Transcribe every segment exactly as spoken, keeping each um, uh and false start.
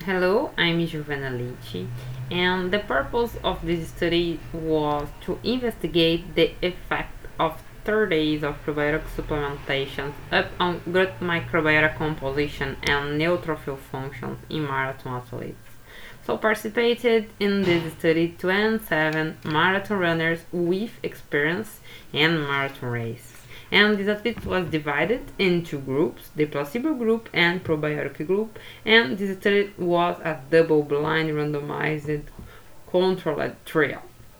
Hello, I'm Giovanna Lici, and the purpose of this study was to investigate the effect of thirty days of probiotic supplementation up on gut microbiota composition and neutrophil functions in marathon athletes. So participated in this study twenty-seven marathon runners with experience in marathon race. And this athlete was divided into groups, the placebo group and probiotic group, and this study was a double-blind randomized controlled trial.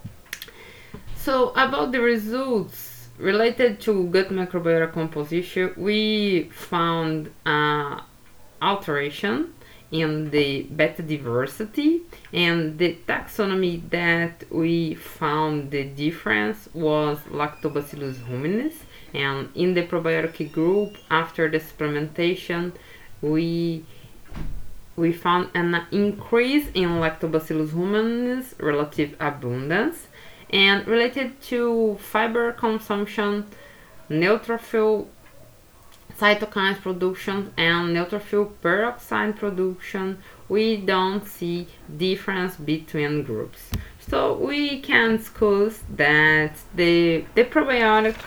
So about the results related to gut microbiota composition, we found uh, alteration in the beta diversity, and the taxonomy that we found the difference was Lactobacillus ruminis. And in the probiotic group, after the supplementation, we we found an increase in Lactobacillus ruminis relative abundance, and related to fiber consumption, neutrophil cytokines production and neutrophil peroxide production, we don't see difference between groups. So we can discuss that the, the probiotic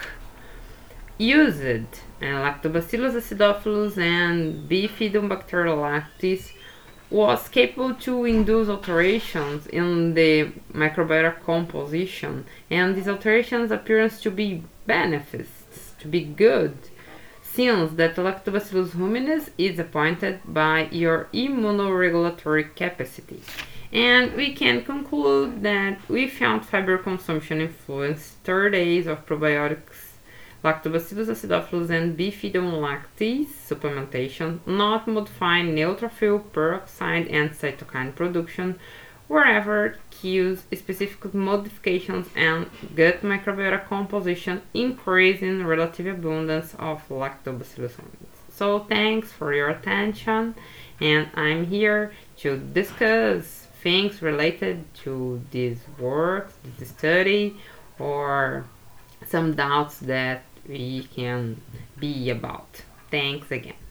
used uh, Lactobacillus acidophilus and Bifidobacterial lactis was capable to induce alterations in the microbiota composition, and these alterations appears to be benefits, to be good, since that Lactobacillus ruminis is appointed by your immunoregulatory capacity. And we can conclude that we found fiber consumption influence thirty days of probiotics, Lactobacillus acidophilus and Bifidobacterium lactis supplementation, not modifying neutrophil peroxide and cytokine production, wherever cues specific modifications and gut microbiota composition increase in relative abundance of Lactobacillus ruminis. So thanks for your attention, and I'm here to discuss things related to this work, this study, or some doubts that we can be about. Thanks again.